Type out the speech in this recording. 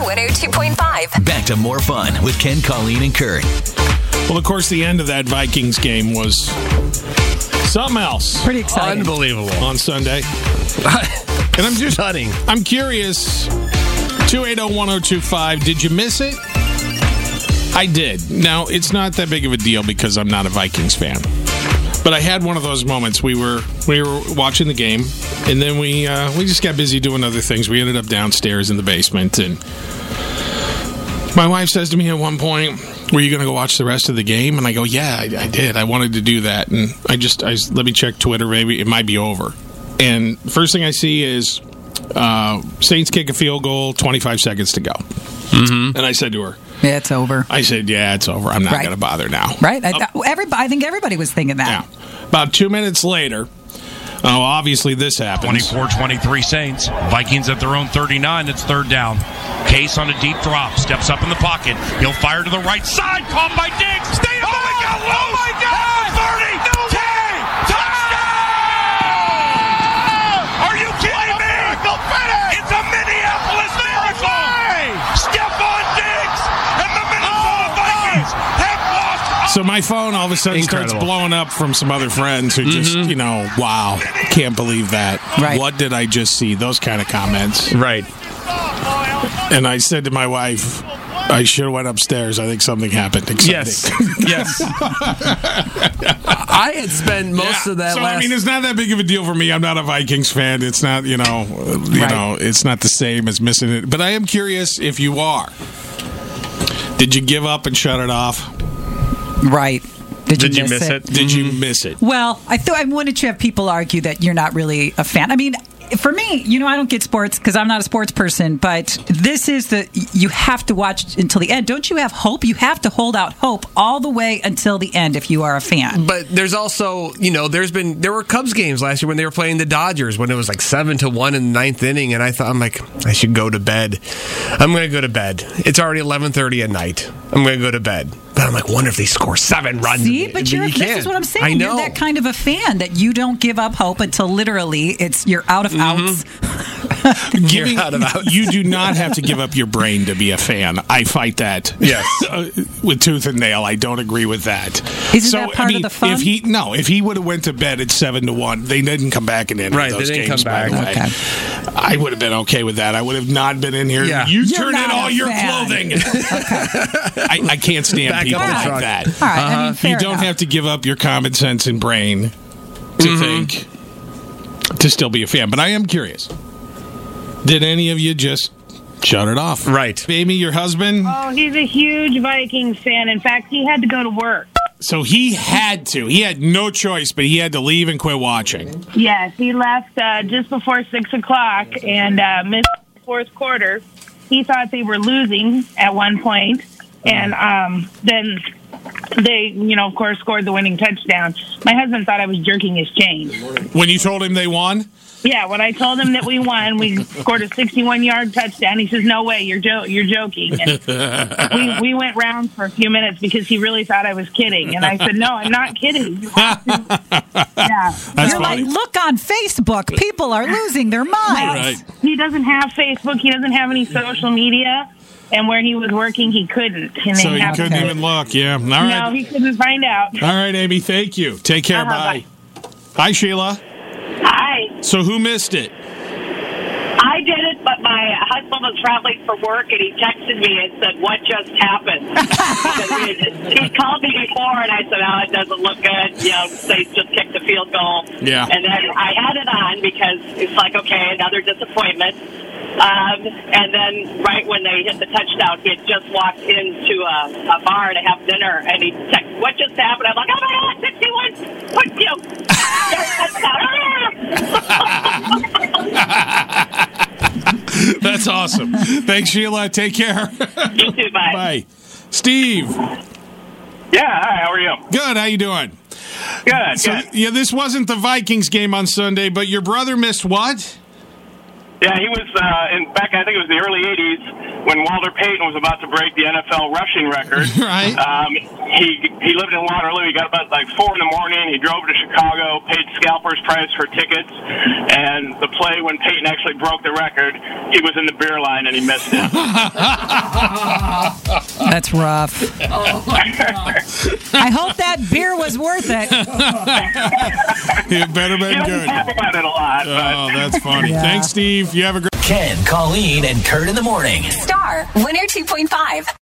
102.5. Back to more fun with Ken, Colleen, and Kurt. Well, of course, the end of that Vikings game was something else. Pretty exciting. Unbelievable. On Sunday. And I'm just Stunning. I'm curious, 280-1025, did you miss it? I did. Now, it's not that big of a deal because I'm not a Vikings fan. But I had one of those moments. We were watching the game, and then we just got busy doing other things. We ended up downstairs in the basement, and my wife says to me at one point, "Were you going to go watch the rest of the game?" And I go, "Yeah, I did. I wanted to do that." And I let me check Twitter. Maybe it might be over. And first thing I see is Saints kick a field goal, 25 seconds to go. Mm-hmm. And I said to her, "Yeah, it's over." I said, "Yeah, it's over. I'm not going to bother now." Right? I think everybody was thinking that. Yeah. About 2 minutes later, obviously this happens. 24-23 Saints. Vikings at their own 39. It's third down. Case on a deep drop. Steps up in the pocket. He'll fire to the right side. Caught by Diggs. Stay up. Oh, my God. Oh, my God. 30. No 10. Touchdown. Are you kidding me? Miracle finish. It's a Minneapolis miracle. Stephon Diggs and the Minnesota Vikings have lost. So my phone all of a sudden starts blowing up from some other friends who just, wow, can't believe that. Right. What did I just see? Those kind of comments. Right. And I said to my wife, I should have went upstairs. I think something happened exciting. Yes. I had spent most of that I mean, it's not that big of a deal for me. I'm not a Vikings fan. It's not, it's not the same as missing it. But I am curious if you are. Did you give up and shut it off? Right. Did you miss it? Did you miss it? Well, I wanted to have people argue that you're not really a fan. I mean, for me, I don't get sports because I'm not a sports person, but this is you have to watch until the end. Don't you have hope? You have to hold out hope all the way until the end if you are a fan. But there's also, there were Cubs games last year when they were playing the Dodgers when it was like 7-1 in the ninth inning, and I should go to bed. I'm going to go to bed. It's already 11:30 at night. I'm going to go to bed. But I'm like, wonder if they score 7 runs. See, but this is what I'm saying. I know. You're that kind of a fan that you don't give up hope until literally you're out of outs. You're out of outs. You do not have to give up your brain to be a fan. I fight that. Yes. With tooth and nail. I don't agree with that. Isn't that part of the fun? If he would have went to bed at 7-1, they didn't come back and enter those games. By the way. Okay. I would have been okay with that. I would have not been in here. Yeah. You turn in all your clothing. I can't stand people like that. All right. You don't have to give up your common sense and brain to think to still be a fan. But I am curious. Did any of you just shut it off? Right. Amy, your husband? Oh, he's a huge Vikings fan. In fact, he had to go to work. So he had to. He had no choice, but he had to leave and quit watching. Yes, he left just before 6 o'clock and missed the fourth quarter. He thought they were losing at one point, and then they, of course, scored the winning touchdown. My husband thought I was jerking his chain. When you told him they won? Yeah, when I told him that we won, we scored a 61-yard touchdown. He says, "No way, you're joking." And we went rounds for a few minutes because he really thought I was kidding. And I said, "No, I'm not kidding." You have to. Yeah, That's you're funny. like, look on Facebook. People are losing their minds. Right. He doesn't have Facebook. He doesn't have any social media. And where he was working, he couldn't. And So he couldn't even look. Yeah. All right. No, he couldn't find out. All right, Amy. Thank you. Take care. Bye. Hi, Sheila. Hi. So who missed it? I did it, but my husband was traveling for work, and he texted me and said, "What just happened?" He called me before, and I said, "Oh, it doesn't look good. They just kicked the field goal." Yeah. And then I had it on because it's like, okay, another disappointment. And then right when they hit the touchdown, he had just walked into a bar to have dinner, and he texted, "What just happened?" I'm like, "Oh, my God, 61! That's awesome. Thanks, Sheila. Take care. You too, bye. Bye. Steve. Yeah, hi, how are you? Good. How you doing? Good, So, good. yeah, this wasn't the Vikings game on Sunday, but your brother missed what? Yeah, he was back. I think it was the early '80s when Walter Payton was about to break the NFL rushing record. Right. He lived in Waterloo. He got about like 4 in the morning. He drove to Chicago, paid scalper's price for tickets, and the play when Payton actually broke the record, he was in the beer line and he missed it. That's rough. Oh my God. I hope that beer was worth it. It better been He good. doesn't talk about it a lot. Oh, that's funny. Yeah. Thanks, Steve. You have a great. Ken, Colleen, and Kurt in the morning. Star 102.5.